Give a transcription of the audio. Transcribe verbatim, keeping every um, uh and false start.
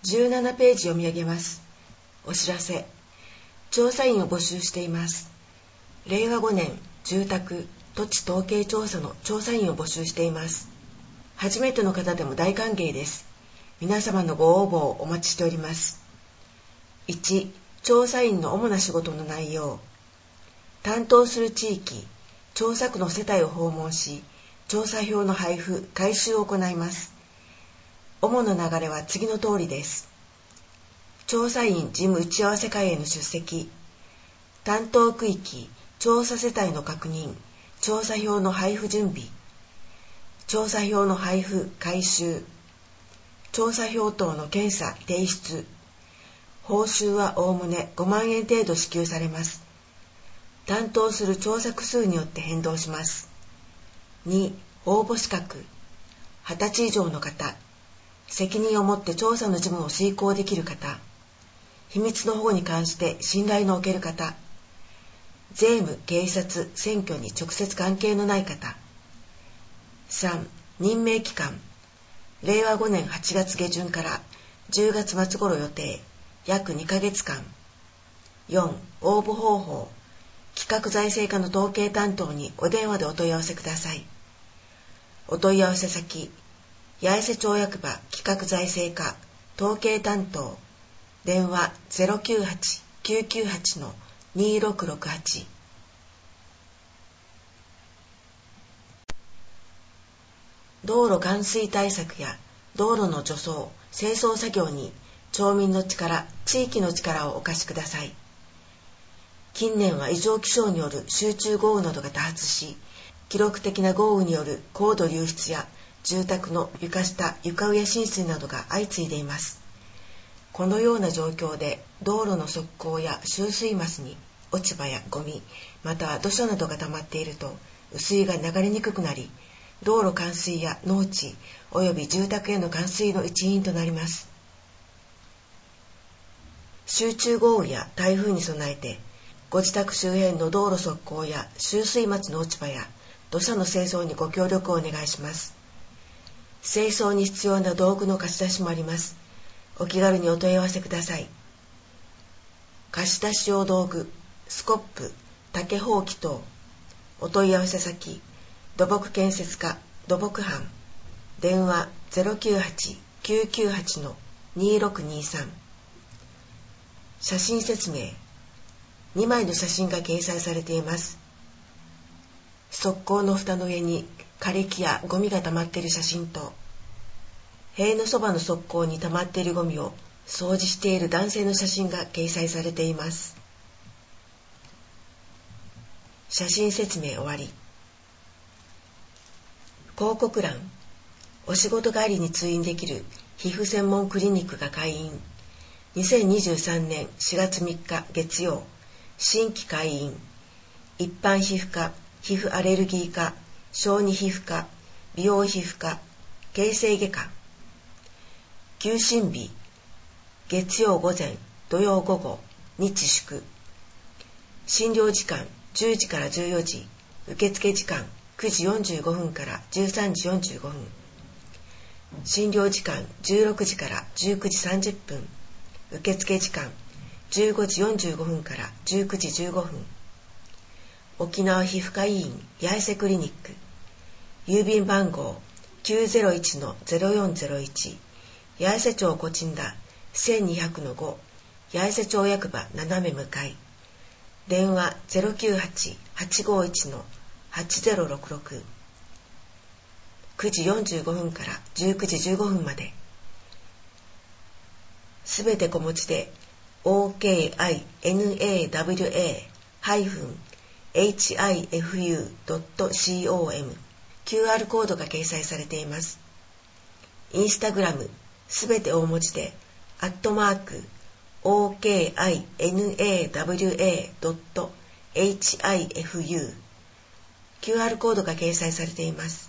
じゅうななページ読み上げます。お知らせ。調査員を募集しています。れいわごねん住宅・土地統計調査の調査員を募集しています。初めての方でも大歓迎です。皆様のご応募をお待ちしております。いち. 調査員の主な仕事の内容。担当する地域、調査区の世帯を訪問し、調査票の配布・回収を行います。主な流れは次の通りです。調査員事務打ち合わせ会への出席、担当区域、調査世帯の確認、調査票の配布準備、調査票の配布・回収、調査票等の検査・提出、報酬はおおむねごまんえん程度支給されます。担当する調査区数によって変動します。に. 応募資格。はたち以上の方、責任を持って調査の事務を遂行できる方、秘密の保護に関して信頼のおける方、税務・警察・選挙に直接関係のない方。さん. 任命期間。れいわごねんはちがつげじゅんからじゅうがつまつ頃予定、約にかげつかん。よん. 応募方法。企画財政課の統計担当にお電話でお問い合わせください。お問い合わせ先、八重瀬町役場企画財政課統計担当、電話 ゼロきゅうはち きゅうきゅうはち にろくろくはち。道路冠水対策や道路の除草・清掃作業に町民の力、地域の力をお貸しください。近年は異常気象による集中豪雨などが多発し、記録的な豪雨による高度流出や住宅の床下・床上浸水などが相次いでいます。このような状況で道路の側溝や集水桝に落ち葉やゴミ、または土砂などが溜まっていると雨水が流れにくくなり、道路冠水や農地および住宅への冠水の一因となります。集中豪雨や台風に備えて、ご自宅周辺の道路側溝や集水桝の落ち葉や土砂の清掃にご協力をお願いします。清掃に必要な道具の貸し出しもあります。お気軽にお問い合わせください。貸し出し用道具、スコップ、竹ほうき等。お問い合わせ先、土木建設課土木班、電話 ゼロきゅうはち きゅうきゅうはち にろくにさん。写真説明。にまいの写真が掲載されています。側溝の蓋の上に枯れ木やゴミが溜まっている写真と、塀のそばの側溝に溜まっているゴミを掃除している男性の写真が掲載されています。写真説明終わり。広告欄。お仕事帰りに通院できる皮膚専門クリニックが開院。にせんにじゅうさんねんしがつみっか月曜、新規開院。一般皮膚科、皮膚アレルギー科、小児皮膚科、美容皮膚科、形成外科。休診日、月曜午前、土曜午後、日祝。診療時間じゅうじからじゅうよじ、受付時間くじよんじゅうごふんからじゅうさんじよんじゅうごふん。診療時間じゅうろくじからじゅうくじさんじゅっぷん。受付時間じゅうごじよんじゅうごふんからじゅうくじじゅうごふん。沖縄皮膚科医院八重瀬クリニック。郵便番号 きゅうゼロいち ゼロよんゼロいち、八重瀬町コチンダ せんにひゃくのご、八重瀬町役場斜め向かい。電話 ゼロきゅうはち はちごいち はちゼロろくろく。くじよんじゅうごふんからじゅうくじじゅうごふんまで。すべて小文字で オーケーアイエヌエーダブリュエー ハイフン エイチアイエフユー ドット コム キューアール コードが掲載されています。インスタグラムすべて大文字でアットマーク オーケーアイエヌエーダブリュエー ドット エイチアイエフユー キューアール コードが掲載されています。